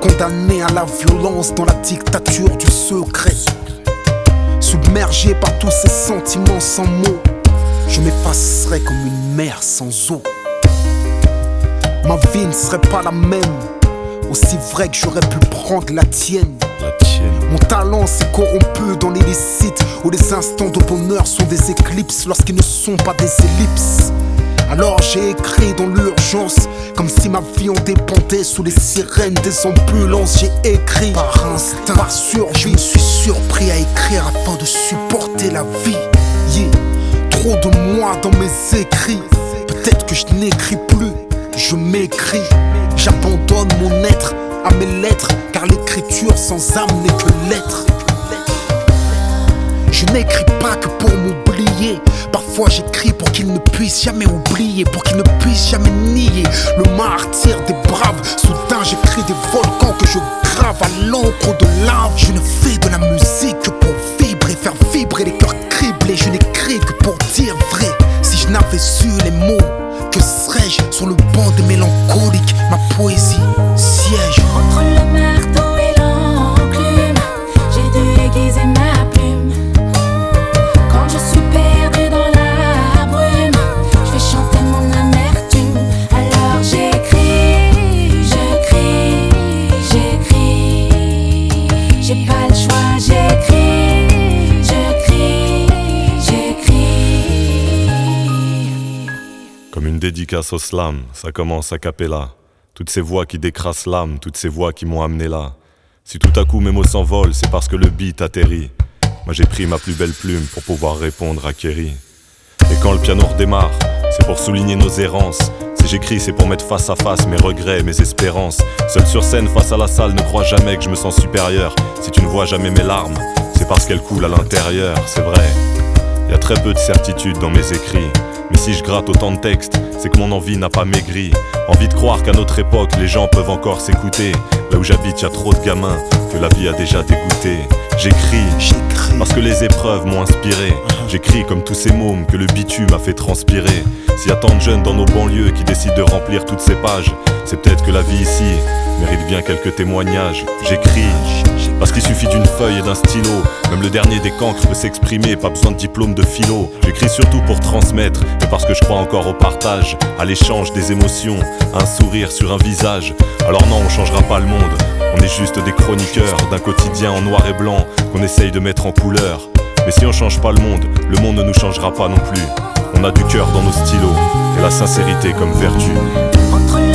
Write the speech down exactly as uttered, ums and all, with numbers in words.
condamné à la violence dans la dictature du secret. Submergé par tous ces sentiments sans mots, je m'effacerai comme une mer sans eau. Ma vie ne serait pas la même, aussi vrai que j'aurais pu prendre la tienne. La tienne. Mon talent s'est corrompu dans l'illicite, où les instants de bonheur sont des éclipses lorsqu'ils ne sont pas des ellipses. Alors j'ai écrit dans l'urgence, comme si ma vie en dépendait. Sous les sirènes des ambulances, j'ai écrit par instinct, par survie. Je me suis surpris à écrire afin de supporter la vie. Yeah. Trop de moi dans mes écrits, peut-être que je n'écris plus, je m'écris. J'abandonne mon être à mes lettres, car l'écriture sans âme n'est que lettre. Je n'écris pas que pour m'oublier, parfois j'écris pour qu'il ne puisse jamais oublier, pour qu'il ne puisse jamais nier le martyre des braves. Soudain j'écris des volcans que je grave à l'encre de lave. Je ne fais de la musique que pour vibrer, faire vibrer les cœurs criblés. Je n'écris que pour dire vrai. Si je n'avais su les mots, que serais-je sur le banc des mélancoliques? Ma poésie siège entre le marteau et l'enclume. J'ai dû aiguiser ma plume. Quand je suis perdu dans la brume, je fais chanter mon amertume. Alors j'écris, je crie, j'écris. J'ai pas le choix, j'écris, je crie, j'écris. Comme une dédicace au slam, ça commence a cappella. Toutes ces voix qui décrassent l'âme, toutes ces voix qui m'ont amené là. Si tout à coup mes mots s'envolent, c'est parce que le beat atterrit. Moi j'ai pris ma plus belle plume pour pouvoir répondre à Kerry. Et quand le piano redémarre, c'est pour souligner nos errances. Si j'écris, c'est pour mettre face à face mes regrets, mes espérances. Seul sur scène, face à la salle, ne crois jamais que je me sens supérieur. Si tu ne vois jamais mes larmes, c'est parce qu'elles coulent à l'intérieur, c'est vrai. Y a très peu de certitude dans mes écrits, mais si je gratte autant de textes, c'est que mon envie n'a pas maigri. Envie de croire qu'à notre époque, les gens peuvent encore s'écouter. Là où j'habite, y a trop de gamins que la vie a déjà dégoûté. J'écris, parce que les épreuves m'ont inspiré. J'écris comme tous ces mômes que le bitume a fait transpirer. S'il y a tant de jeunes dans nos banlieues qui décident de remplir toutes ces pages, c'est peut-être que la vie ici mérite bien quelques témoignages. J'écris, parce qu'il suffit d'une feuille et d'un stylo. Même le dernier des cancres peut s'exprimer, pas besoin de diplôme de philo. J'écris surtout pour transmettre, et parce que je crois encore au partage, à l'échange des émotions, à un sourire sur un visage. Alors non, on changera pas le monde, on est juste des chroniqueurs d'un quotidien en noir et blanc qu'on essaye de mettre en couleur. Mais si on change pas le monde, le monde ne nous changera pas non plus. On a du cœur dans nos stylos, et la sincérité comme vertu. Entre